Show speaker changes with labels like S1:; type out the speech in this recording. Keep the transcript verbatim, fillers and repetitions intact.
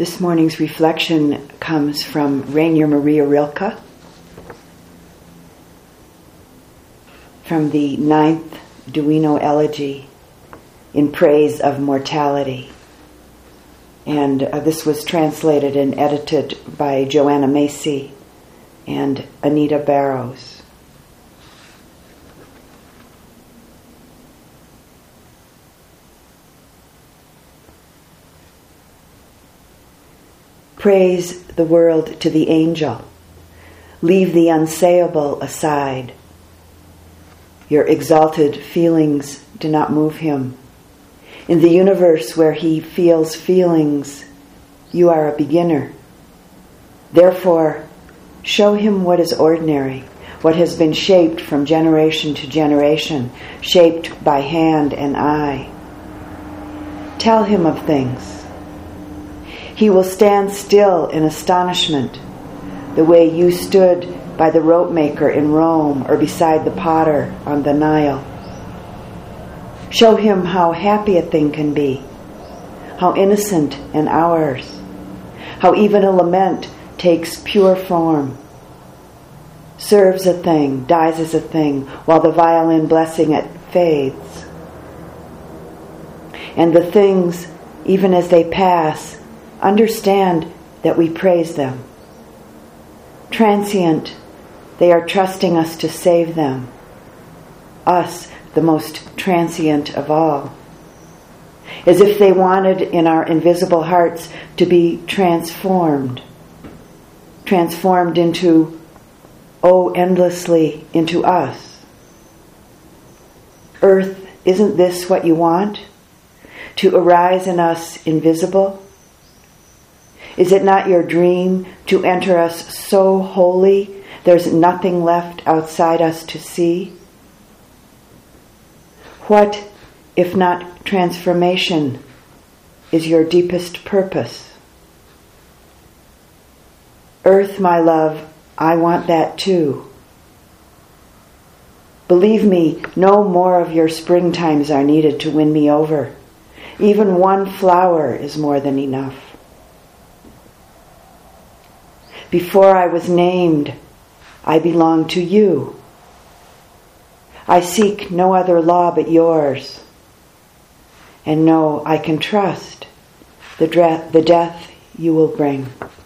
S1: This morning's reflection comes from Rainer Maria Rilke, from the ninth Duino Elegy in praise of mortality. And uh, this was translated and edited by Joanna Macy and Anita Barrows. Praise the world to the angel. Leave the unsayable aside. Your exalted feelings do not move him. In the universe where he feels feelings, you are a beginner. Therefore, show him what is ordinary, what has been shaped from generation to generation, shaped by hand and eye. Tell him of things. He will stand still in astonishment, the way you stood by the rope maker in Rome or beside the potter on the Nile. Show him how happy a thing can be, how innocent and ours, how even a lament takes pure form, serves a thing, dies as a thing, while the violin blessing it fades. And the things, even as they pass, understand that we praise them. Transient, they are trusting us to save them. Us, the most transient of all. As if they wanted in our invisible hearts to be transformed. Transformed into, oh, endlessly into us. Earth, isn't this what you want? To arise in us invisible? Is it not your dream to enter us so wholly there's nothing left outside us to see? What, if not transformation, is your deepest purpose? Earth, my love, I want that too. Believe me, no more of your springtimes are needed to win me over. Even one flower is more than enough. Before I was named, I belonged to you. I seek no other law but yours. And know I can trust the, dre- the death you will bring.